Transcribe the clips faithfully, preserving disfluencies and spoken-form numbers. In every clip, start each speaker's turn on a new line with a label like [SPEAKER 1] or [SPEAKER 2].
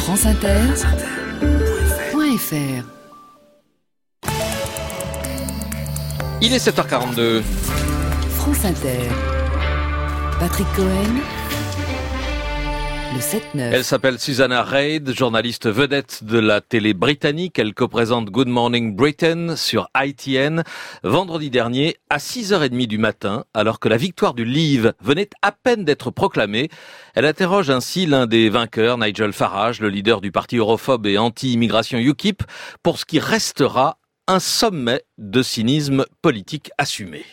[SPEAKER 1] France Inter point F R.
[SPEAKER 2] Il est sept heures quarante-deux.
[SPEAKER 1] France Inter. Patrick Cohen. Le sept neuf.
[SPEAKER 2] Elle s'appelle Susanna Reid, journaliste vedette de la télé britannique. Elle co-présente Good Morning Britain sur I T N vendredi dernier à six heures trente du matin, alors que la victoire du Leave venait à peine d'être proclamée. Elle interroge ainsi l'un des vainqueurs, Nigel Farage, le leader du parti europhobe et anti-immigration U K I P, pour ce qui restera un sommet de cynisme politique assumé.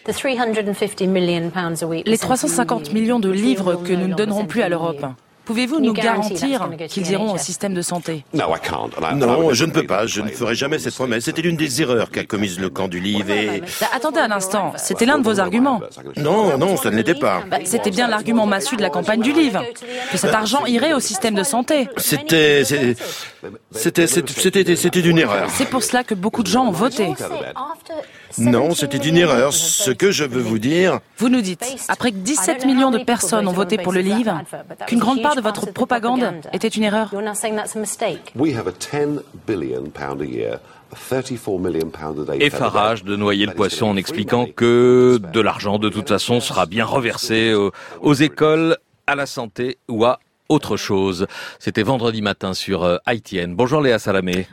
[SPEAKER 3] Les trois cent cinquante millions de livres que nous ne donnerons plus à l'Europe, pouvez-vous nous garantir qu'ils iront au système de santé ?
[SPEAKER 4] Non, je ne peux pas. Je ne ferai jamais cette promesse. C'était l'une des erreurs qu'a commise le camp du Leave et...
[SPEAKER 3] Bah, attendez un instant, c'était l'un de vos arguments.
[SPEAKER 4] Non, non, ça ne l'était pas.
[SPEAKER 3] Bah, c'était bien l'argument massu de la campagne du Leave, que cet argent irait au système de santé.
[SPEAKER 4] C'était... C'était... C'était... C'était une erreur.
[SPEAKER 3] C'est pour cela que beaucoup de gens ont voté.
[SPEAKER 4] Non, c'était une erreur. Ce que je veux vous dire...
[SPEAKER 3] Vous nous dites, après que dix-sept millions de personnes ont voté pour le Leave, qu'une grande part de votre propagande était une erreur.
[SPEAKER 2] Et Farage de noyer le poisson en expliquant que de l'argent de toute façon sera bien reversé aux, aux écoles, à la santé ou à autre chose. C'était vendredi matin sur I T N. Bonjour Léa Salamé.